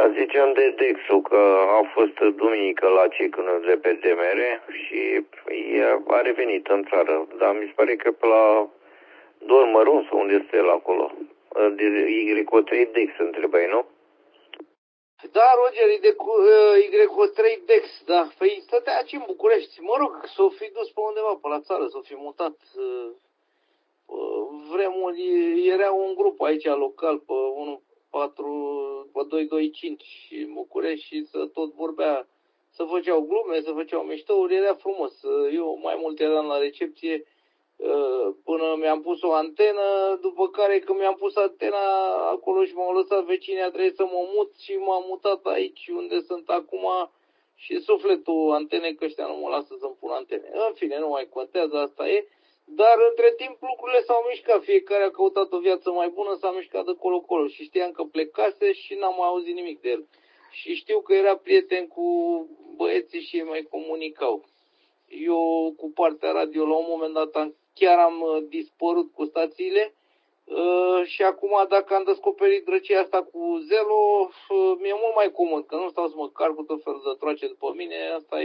Da, ziceam de Dexul, că a fost duminică la ciclul de pe DMR și a revenit în țară. Dar mi se pare că pe la Dormăruns, unde este el acolo. De Y3 Dex întrebai, nu? Da, Roger, e de Y3 Dex, da. Păi stătea aici în București. Mă rog, s-o fi dus pe undeva, pe la țară, s-o fi mutat. Vremuri, era un grup aici local, pe 225 în București și tot vorbea, să făceau glume, să făceau miștouri, era frumos. Eu mai mult eram la recepție până mi-am pus o antenă, după care când mi-am pus antena acolo și m-au lăsat vecinii, a trebuit să mă mut și m-am mutat aici unde sunt acum și sufletul antene, că ăștia nu mă lasă să-mi pun antene. În fine, nu mai contează, asta e. Dar între timp lucrurile s-au mișcat, fiecare a căutat o viață mai bună, s-a mișcat de colo-colo și știam că plecase și n-am mai auzit nimic de el. Și știu că era prieten cu băieții și ei mai comunicau. Eu cu partea radio la un moment dat chiar am dispărut cu stațiile și acum dacă am descoperit drăcia asta cu Zelo, mi-e mult mai comod, că nu stau să mă car cu tot felul de troace după mine, asta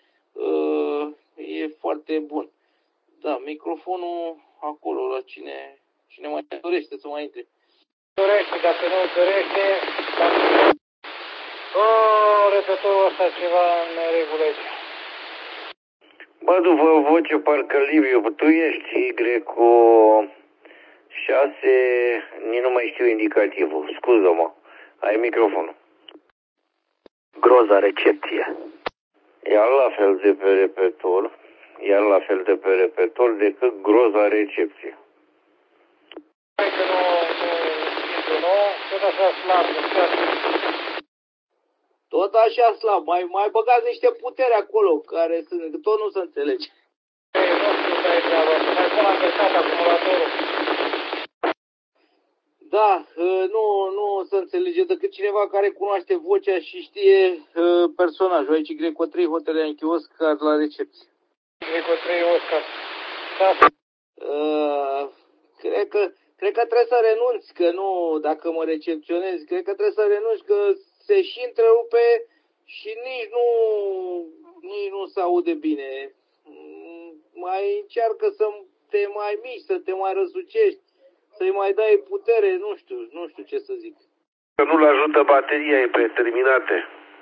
e foarte bun. Da, microfonul acolo, la cine mai dorește să mai intre. Dorește, dacă nu dorește, repetorul ăsta ceva în regulă aici. Bă, după voce parcă Liviu, tu ești Y cu 6, nici nu mai știu indicativul, scuză-mă, ai microfonul. Groza recepție. Iar la fel de pe repetor, decât groza recepție. Hai că nu, tot așa slab, tot așa slab, mai băgați niște putere acolo, care sunt, tot nu se înțelege. Nu știu că e treaba, să mai pun apăsat acumulatorul. Da, nu se înțelege decât cineva care cunoaște vocea și știe personajul. Aici Y3 Hotel Oscar la recepție. Y3 Oscar. Da. Cred că trebuie să renunți, că nu, dacă mă recepționezi, cred că trebuie să renunți, că se și întrerupe și nici nu se aude bine. Mai încearcă să te mai miști, să te mai răsucești, să-i mai dai putere, nu știu ce să zic. Că nu-l ajută bateria, e preterminată.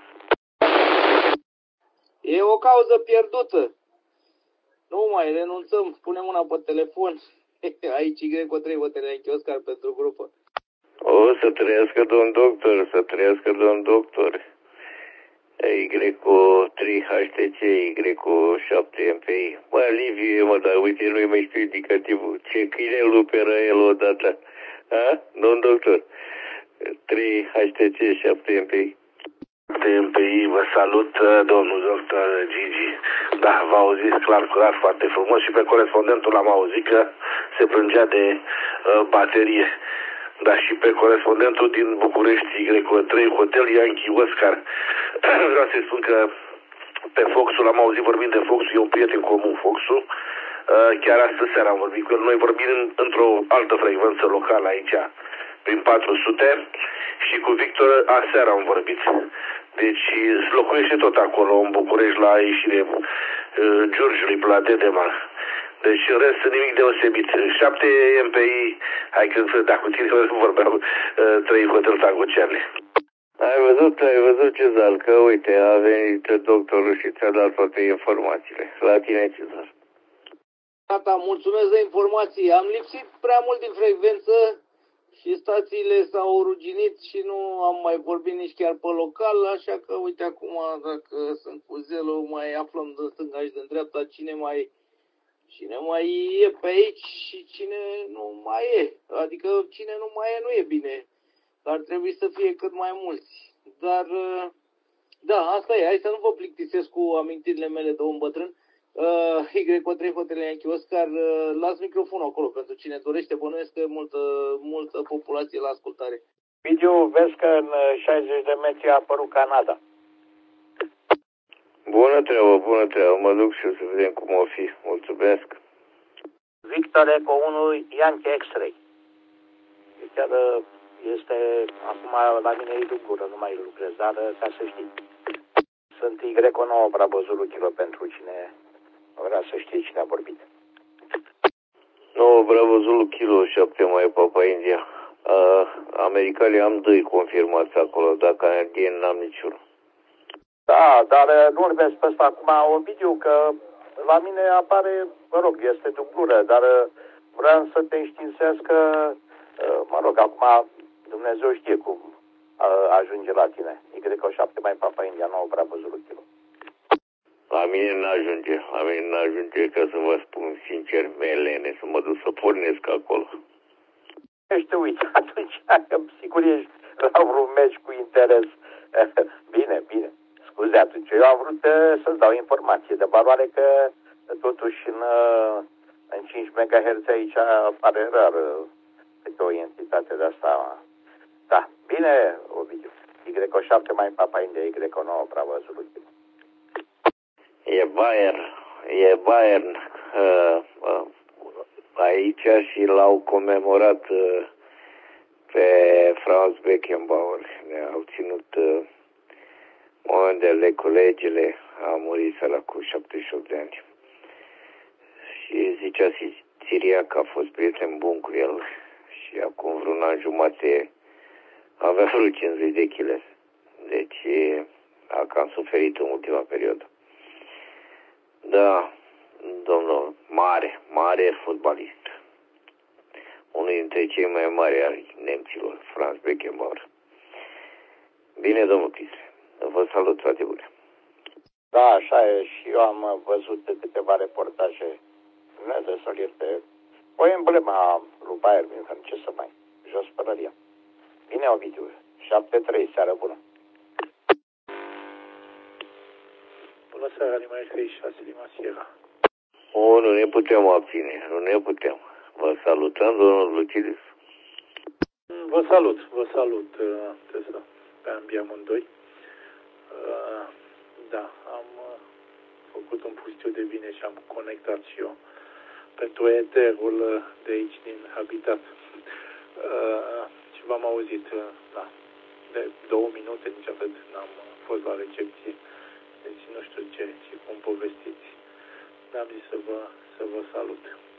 E o cauză pierdută. Nu mai renunțăm, punem mâna pe telefon. Aici Y3 Hotel Oscar pentru grupă. O, să trăiască domn doctor, să trăiască domn doctor. Y3HTC, Y7MPI. Mă, Liviu, mă, dar uite, nu-i mai știu indicativul. Ce câine luperă el odată. Ha? Domn doctor. 3HTC, 7MPI. TMPI, vă salut, domnul doctor Gigi. Da, v-a auzit clar, foarte frumos și pe corespondentul l-am auzit că se plângea de baterie. Dar și pe corespondentul din București, Y3 Hotel Yankee Oscar. Vreau să-i spun că pe Foxul, l-am auzit vorbind de Foxul, e un prieten comun, Foxul. Chiar astăzi seara am vorbit cu el. Noi vorbim într-o altă frecvență locală aici, prin 400, și cu Victor aseară am vorbit. Deci locuiește tot acolo, în București, la ieșire Giurgiului, pe la Dedeman. Deci în rest nimic deosebit. 7 MPI, hai că da, cu tine nu vorbeau 3 Hotel Tangocearle. Ai văzut Cezar, că uite, a venit doctorul și ți-a dat toate informațiile. La tine, Cezar. Tata, mulțumesc de informații. Am lipsit prea mult din frecvență și stațiile s-au ruginit și nu am mai vorbit nici chiar pe local, așa că uite acum dacă sunt cu Zelo mai aflăm de stânga și de dreapta cine mai e pe aici și cine nu mai e. Adică cine nu mai e nu e bine. Ar trebui să fie cât mai mulți. Dar da, asta e. Hai să nu vă plictisesc cu amintirile mele de om bătrân. Y3 Hotel Yankee Oscar, las microfonul acolo pentru cine dorește, bănuiesc că multă populație la ascultare. Video, vezi că în 60 de metri a apărut Canada. Bună treabă, mă duc și eu să vedem cum o fi. Mulțumesc. Victor Eco 1 Yankee X-Ray. este, acum la mine e dublură, nu mai lucrez, dar ca să știi. Sunt Y9 Bravo Zulu Kilo pentru cine vrea să știe cine a vorbit. 9 Bravo Zulu Kilo 7 mai Papa India. Americanii am 2 confirmați acolo, dar canadieni n-am niciunul. Da, dar nu-l vezi pe ăsta acum, Ovidiu, că la mine apare, mă rog, este dublură, dar vreau să te înștiințez că, mă rog, acum Dumnezeu știe cum ajunge la tine. Y7 mai Papa India 9 Bravo Zulu Kilo. La mine n-ajunge, ca să vă spun sincer, melene, să mă duc să pornesc acolo. Te uite, atunci, sigur ești la vreun meci cu interes. Bine, bine. Scuze, atunci eu am vrut să-ți dau informație de valoare că totuși în 5 MHz aici apare rar câte o entitate de asta. Da, bine, Ovidiu. Y7 mai Papa India, Y9 Bravo Zulu Kilo. E Bayern aici și l-au comemorat pe Franz Beckenbauer. Ne-au ținut monedele, colegele, a murit săracul cu 78 de ani. Și zicea Siria că a fost prieten bun cu el și acum vreun an jumate avea vreo 50 de kg. Deci a cam suferit în ultima perioadă. Da, domnul, mare fotbalist. Unul dintre cei mai mari ai nemților, Franz Beckenbauer. Bine, domnul Crisle, vă salut, toate bune. Da, așa e, și eu am văzut câteva reportaje. Dumnezeu este o emblemă a lui Bayern München, ce să mai, jos părăria. Bine, Ovidiu, 7-3, seară bună. Bună seara, Lima 36, Lima Sierra. Nu ne putem abține, nu ne putem. Vă salutăm, domnul Lucidis. Vă salut, Tesla, pe ambii amândoi. Da, am făcut un pustiu de bine și am conectat și eu pentru eterul de aici din Habitat. Și v-am auzit, da, de 2 minute, nici atât n-am fost la recepție. Deci nu știu ce și cum povestiți. N-am zis să vă salut.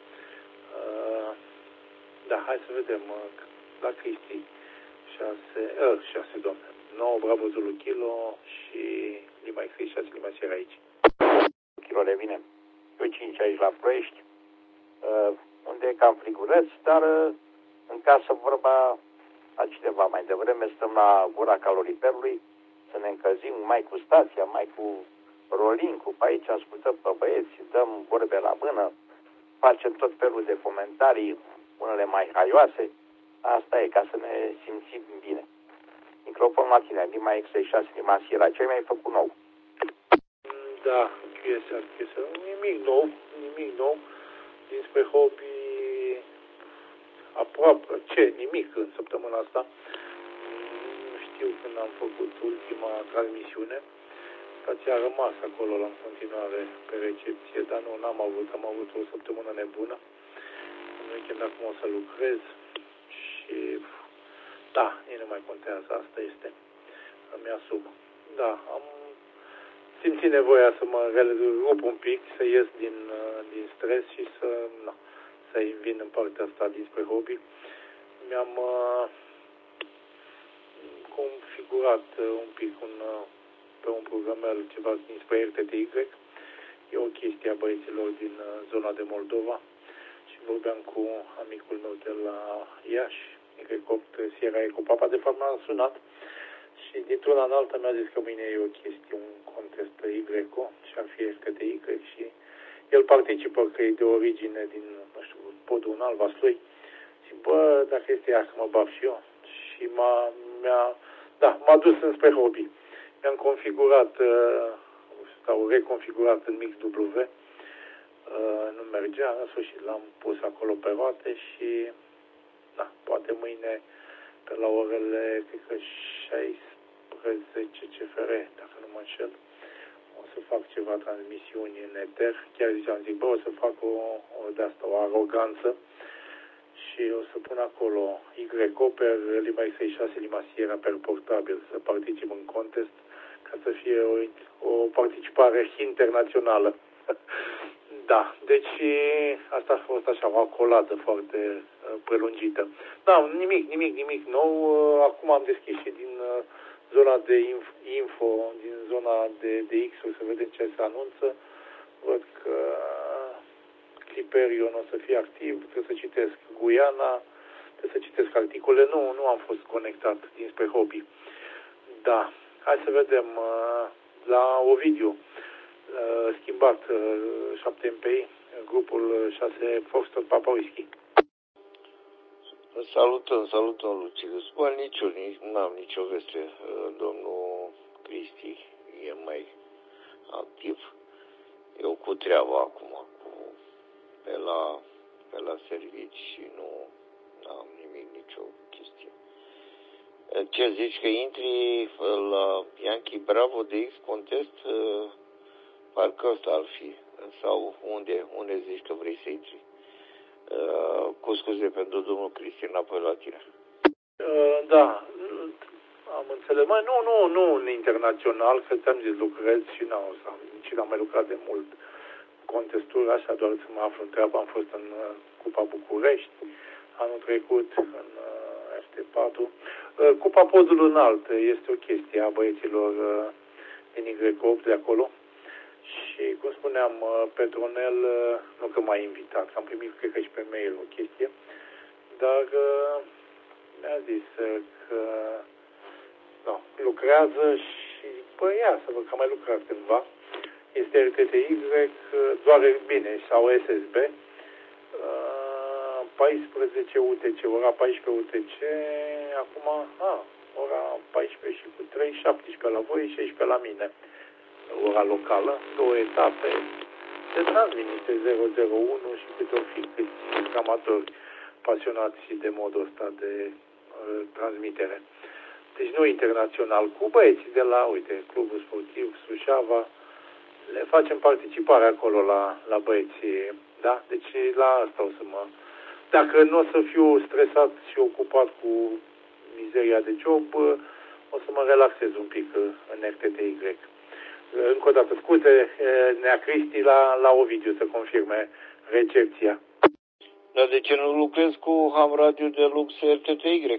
Da, hai să vedem. La Cristi 6, doamne. 9 Bravo Zulu Kilo și Lima X6, Lima Sierra aici. Kilo revine. Eu 5 aici la Ploiești, unde e cam frigureț, dar în casă vorba a cineva mai devreme, stăm la gura caloriferului, să ne încălzim mai cu stația, mai cu rolling-ul, pe aici ascultăm pe băieți, dăm vorbe la mână, facem tot felul de comentarii, unele mai haioase. Asta e, ca să ne simțim bine. Microfon la tine, Lima X6, Lima Sierra, ce mi-ai făcut nou? Da, QSR. Nimic nou. Dinspre hobby, aproape, nimic în săptămâna asta. Nu știu când am făcut ultima transmisiune. Stația a rămas acolo la în continuare pe recepție, dar am avut o săptămână nebună. În weekend acum o să lucrez și da, nici nu mai contează, asta este. Îmi asum. Da, am simțit nevoia să mă rup un pic, să ies din stres și să-i vin în partea asta dinspre hobby. Mi-am configurat un pic pe un programel ceva dinspre RTTY. E o chestie a băieților din zona de Moldova și vorbeam cu amicul meu de la Iași, Y8 Sierra Eco Papa. De fapt m-am sunat și dintr-una în alta mi-a zis că mâine e o chestie, un contest pe YCO și ar fi RTTY și el participă, că e de origine din, nu știu, podul în Vaslui. Și bă, dacă este ea să mă bag și eu. Și m-a dus înspre hobby. Mi-am configurat sau reconfigurat în MixW. Nu mergea, în sfârșit l-am pus acolo pe roate și da, poate mâine pe la orele, cred că 16 CFR, dacă nu mă înșel, o să fac ceva transmisiuni în eter. Chiar ziceam, o să fac o aroganță și o să pun acolo YO per Lima X6 Lima Sierra per portabil să particip în contest ca să fie o participare internațională. Da, deci asta a fost așa o acoladă foarte prelungită. Da, nimic nou. Acum am deschis și din zona de info, din zona de X-uri, să vedem ce se anunță. Văd că Cliperion o să fie activ, trebuie să citesc Guiana, trebuie să citesc articole. Nu am fost conectat dinspre hobby. Da, hai să vedem la Ovidiu. Schimbat 7 MPI, grupul 6 Foxtrot Papa Whisky. Salutăm, Lucius. Bă, n-am nicio veste. Domnul Cristi e mai activ. Eu cu treaba acum, pe la servici și nu am nimic, nicio chestie. Ce zici, că intri la Yankee Bravo de X Contest? Parcă ăsta ar fi. Sau unde zici că vrei să intri? Cu scuze pentru domnul Cristi, înapoi la tine. Da, am înțeles. Mai nu internațional, că ți-am zis, lucrez și n-am mai lucrat de mult contesturi, așa, doar să mă aflu în treabă. Am fost în Cupa București anul trecut, în FT4. Cupa Podul Înalt este o chestie a băieților din Y8 de acolo. Și, cum spuneam, Petronel, nu că m-a invitat, am primit, cred că și pe mail o chestie, dar mi-a zis că lucrează și, ia să văd că am mai lucrat cândva. Este RTTY, doar bine, sau SSB, 14 UTC, ora 14 UTC, acum, ora 14 și cu 3, 17 la voi, 16 la mine. Ora locală, 2 etape, se transmite 001 și câte ori fi câți amatori pasionați de modul ăsta de transmitere. Deci nu internațional, cu băieții de la, Clubul Sportiv Suceava, le facem participare acolo la băieții, da? Deci la asta o să dacă nu o să fiu stresat și ocupat cu mizeria de job, o să mă relaxez un pic în RTTY. Încă o dată, scuze, Nea Cristi la Ovidiu să confirme recepția. Dar de ce nu lucrezi cu Ham Radio de Lux RTTY?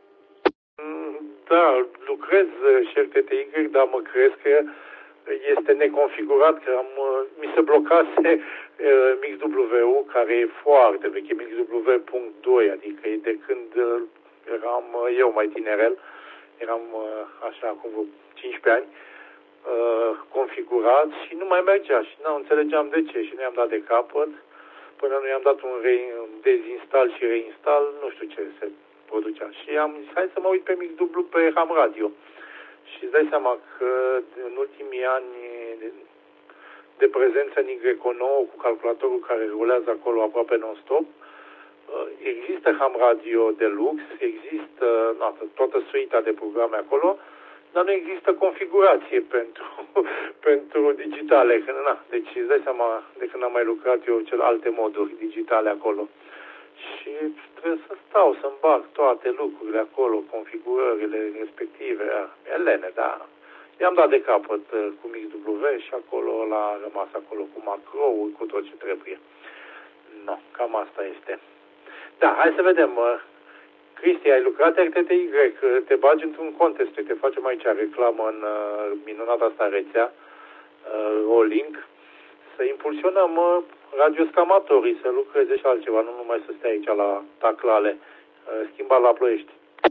Da, lucrez și RTTY, dar mă crezi că este neconfigurat, că mi se blocase MixW, care e foarte veche, MixW.2, adică e de când eram eu mai tinerel, eram așa acum 15 ani, configurat și nu mai mergea și nu înțelegeam de ce și nu i-am dat de capăt până nu i-am dat un dezinstall și reinstall, nu știu ce se producea și am zis hai să mă uit pe MixW pe Ham Radio și îți dai seama că în ultimii ani de prezență în Y9 cu calculatorul care rulează acolo aproape non-stop, există Ham Radio Deluxe, există toată suita de programe acolo, dar nu există configurație pentru digitale. Deci îți dai seama de când am mai lucrat eu alte moduri digitale acolo. Și trebuie să stau, să-mi bag toate lucrurile acolo, configurările respective. E lene, da. I-am dat de capăt cu MixW și acolo a rămas acolo cu macro-uri, cu tot ce trebuie. No, cam asta este. Da, hai să vedem. Cristi, ai lucrat RTTY, te bagi într-un contest, te facem aici reclamă în minunata asta rețea, Rolling, să impulsionăm radioscamatorii să lucreze și altceva, nu numai să stea aici la taclale, schimbat la Ploiești.